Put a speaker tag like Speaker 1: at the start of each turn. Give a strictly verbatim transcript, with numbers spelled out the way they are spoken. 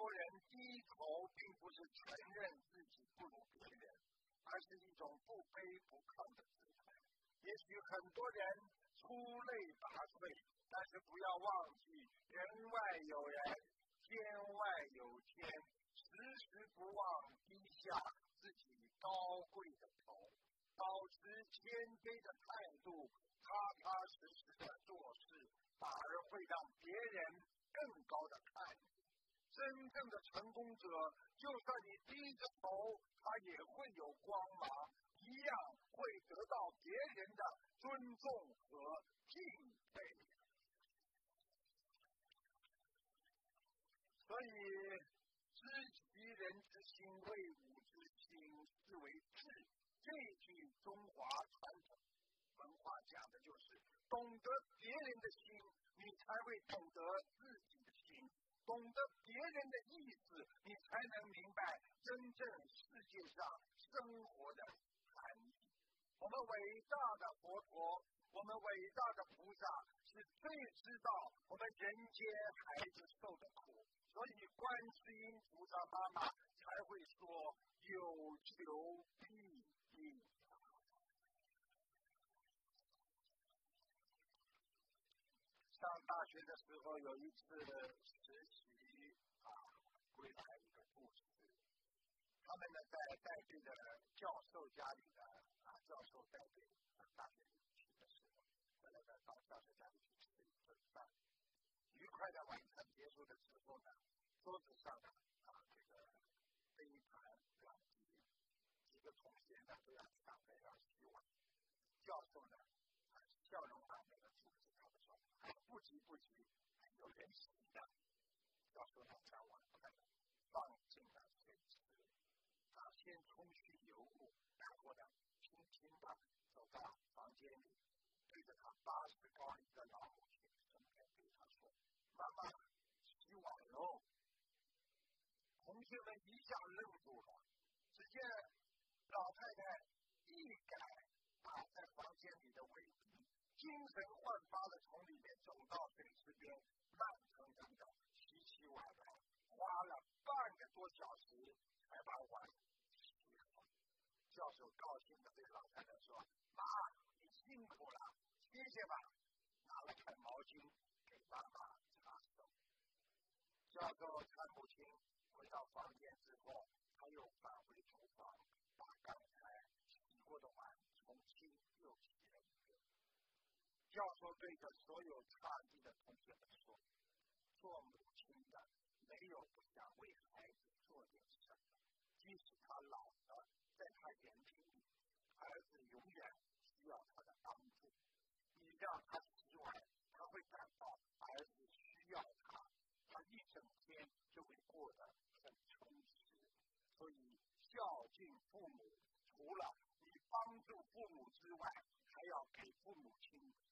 Speaker 1: 多人低头并不是承认自己不如别人，而是一种不卑不亢的姿态。也许很多人出类拔萃，但是不要忘记人外有人，天外有天，时时不忘低下自己高贵的头，保持谦卑的态度，踏踏实实的做事，反而会让别人更高的看你。真正的成功者，就算你低着头，他也会有光芒，一样会得到别人的尊重和敬佩。所以知其人之心，为吾之心，是为智。这句中华传统文化讲的就是懂得别人的心，你才会懂得自己的心，懂得别人的意思，你才能明白真正世界上生活的含义。我们伟大的佛陀，我们伟大的菩萨，是最知道我们人间孩子受的苦，所以观世音菩萨妈妈才会说有求必应。上大学的时候有一次实习啊，回来一个故事。他们呢在带队的教授家里的啊，教授带队大学里去的时候，回来呢到教授家里去吃一顿饭。愉快的晚餐结束的时候呢，桌子上呢啊这个杯盘两碟，几个同学呢都要抢着要洗碗。教授呢啊笑容满面的阻止他们说：“哎，不急不急，有人洗的。”教授呢将碗筷放进了水池，啊，先冲去油污，然后呢轻轻的走到房间里，对着他八十高龄的老母亲正面对他说：“妈妈，洗碗喽。”同学们一下愣住了，只见老太太一改啊在房间里的尾鼻，精神焕发的从里面走到水池边，慢腾腾的洗起碗来，花了半个多小时才把碗洗好。教授高兴地对老太太说：“妈，你辛苦了，歇歇吧。”拿了块毛巾给妈妈擦手。教授看母亲回到房间之后，他又返回厨房，把刚才洗过的碗重新又洗了一遍。教授对着所有诧异的同学们说：“做母亲的没有不想为孩子做点什么，即使他老了，在他眼里，儿子永远需要他的帮助。你让他洗碗，他会感到儿子需要他，他一整天就会过得很充实。所以孝敬父母，除了你帮助父母之外，还要给父母亲